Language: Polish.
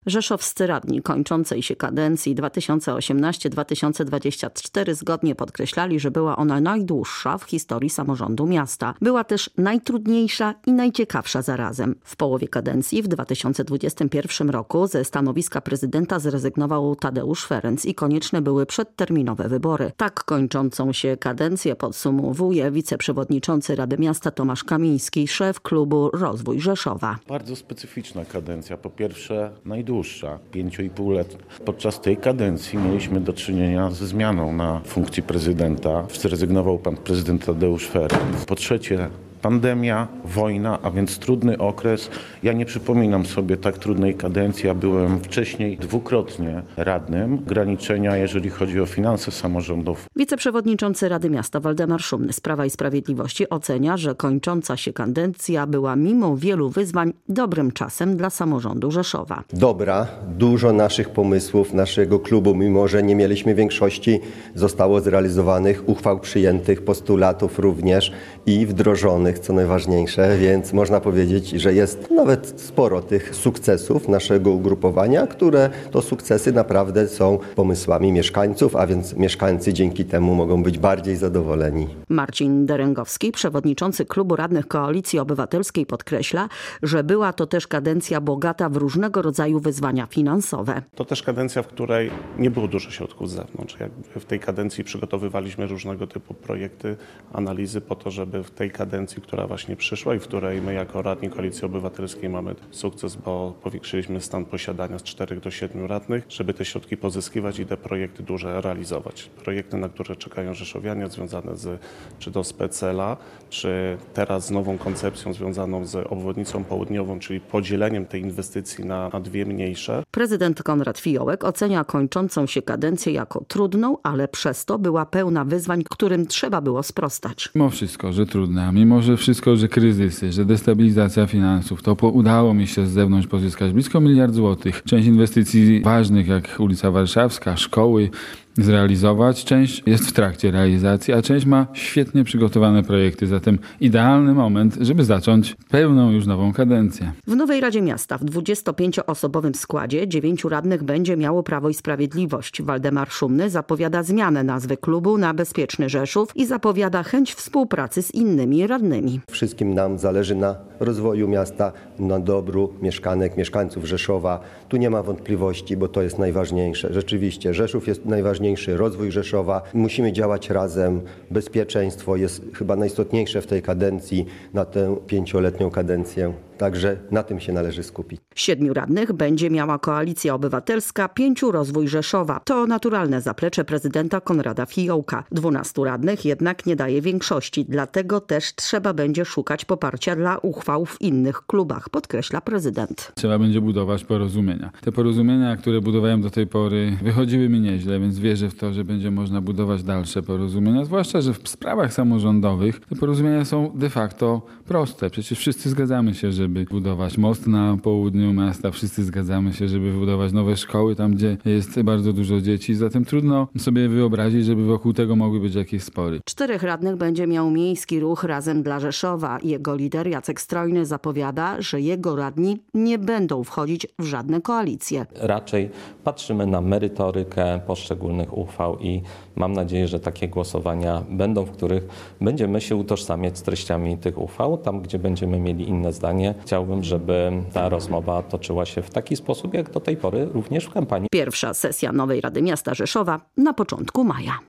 Rzeszowscy radni kończącej się kadencji 2018-2024 zgodnie podkreślali, że była ona najdłuższa w historii samorządu miasta. Była też najtrudniejsza i najciekawsza zarazem. W połowie kadencji w 2021 roku ze stanowiska prezydenta zrezygnował Tadeusz Ferenc i konieczne były przedterminowe wybory. Tak kończącą się kadencję podsumowuje wiceprzewodniczący Rady Miasta Tomasz Kamiński, szef klubu Rozwój Rzeszowa. Bardzo specyficzna kadencja. Po pierwsze najdłuższa, 5,5 lat. Podczas tej kadencji mieliśmy do czynienia ze zmianą na funkcji prezydenta. Zrezygnował pan prezydent Tadeusz Ferenc. Po trzecie pandemia, wojna, a więc trudny okres. Ja nie przypominam sobie tak trudnej kadencji. Ja byłem wcześniej dwukrotnie radnym. Ograniczenia, jeżeli chodzi o finanse samorządów. Wiceprzewodniczący Rady Miasta Waldemar Szumny z Prawa i Sprawiedliwości ocenia, że kończąca się kadencja była mimo wielu wyzwań dobrym czasem dla samorządu Rzeszowa. Dobra, dużo naszych pomysłów, naszego klubu, mimo że nie mieliśmy większości, zostało zrealizowanych, uchwał przyjętych, postulatów również i wdrożonych, co najważniejsze, więc można powiedzieć, że jest nawet sporo tych sukcesów naszego ugrupowania, które to sukcesy naprawdę są pomysłami mieszkańców, a więc mieszkańcy dzięki temu mogą być bardziej zadowoleni. Marcin Derengowski, przewodniczący klubu radnych Koalicji Obywatelskiej, podkreśla, że była to też kadencja bogata w różnego rodzaju wyzwania finansowe. To też kadencja, w której nie było dużo środków z zewnątrz. W tej kadencji przygotowywaliśmy różnego typu projekty, analizy po to, żeby w tej kadencji, która właśnie przyszła i w której my jako radni Koalicji Obywatelskiej mamy sukces, bo powiększyliśmy stan posiadania z 4 do 7 radnych, żeby te środki pozyskiwać i te projekty duże realizować. Projekty, na które czekają rzeszowianie, związane czy to z PCL-a, czy teraz z nową koncepcją związaną z obwodnicą południową, czyli podzieleniem tej inwestycji na dwie mniejsze. Prezydent Konrad Fiołek ocenia kończącą się kadencję jako trudną, ale przez to była pełna wyzwań, którym trzeba było sprostać. Mimo wszystko, że trudna, mimo że wszystko, że kryzysy, że destabilizacja finansów, to udało mi się z zewnątrz pozyskać blisko 1 miliard złotych. Część inwestycji ważnych, jak ulica Warszawska, szkoły, zrealizować. Część jest w trakcie realizacji, a część ma świetnie przygotowane projekty. Zatem idealny moment, żeby zacząć pełną już nową kadencję. W nowej Radzie Miasta w 25-osobowym składzie 9 radnych będzie miało Prawo i Sprawiedliwość. Waldemar Szumny zapowiada zmianę nazwy klubu na Bezpieczny Rzeszów i zapowiada chęć współpracy z innymi radnymi. Wszystkim nam zależy na rozwoju miasta, na dobru mieszkanek, mieszkańców Rzeszowa. Tu nie ma wątpliwości, bo to jest najważniejsze. Rzeczywiście Rzeszów jest najważniejszy, rozwój Rzeszowa. Musimy działać razem. Bezpieczeństwo jest chyba najistotniejsze w tej kadencji, na tę 5-letnią kadencję. Także na tym się należy skupić. 7 radnych będzie miała Koalicja Obywatelska, 5 Rozwój Rzeszowa. To naturalne zaplecze prezydenta Konrada Fiołka. 12 radnych jednak nie daje większości, dlatego też trzeba będzie szukać poparcia dla uchwał w innych klubach, podkreśla prezydent. Trzeba będzie budować porozumienia. Te porozumienia, które budowałem do tej pory, wychodziły mi nieźle, więc wierzę w to, że będzie można budować dalsze porozumienia, zwłaszcza, że w sprawach samorządowych te porozumienia są de facto proste. Przecież wszyscy zgadzamy się, żeby budować most na południu miasta. Wszyscy zgadzamy się, żeby budować nowe szkoły tam, gdzie jest bardzo dużo dzieci. Zatem trudno sobie wyobrazić, żeby wokół tego mogły być jakieś spory. 4 radnych będzie miał miejski ruch Razem dla Rzeszowa. Jego lider Jacek Strojny zapowiada, że jego radni nie będą wchodzić w żadne koalicje. Raczej patrzymy na merytorykę poszczególnych uchwał i mam nadzieję, że takie głosowania będą, w których będziemy się utożsamiać z treściami tych uchwał. Tam, gdzie będziemy mieli inne zdanie, chciałbym, żeby ta rozmowa toczyła się w taki sposób, jak do tej pory również w kampanii. Pierwsza sesja nowej Rady Miasta Rzeszowa na początku maja.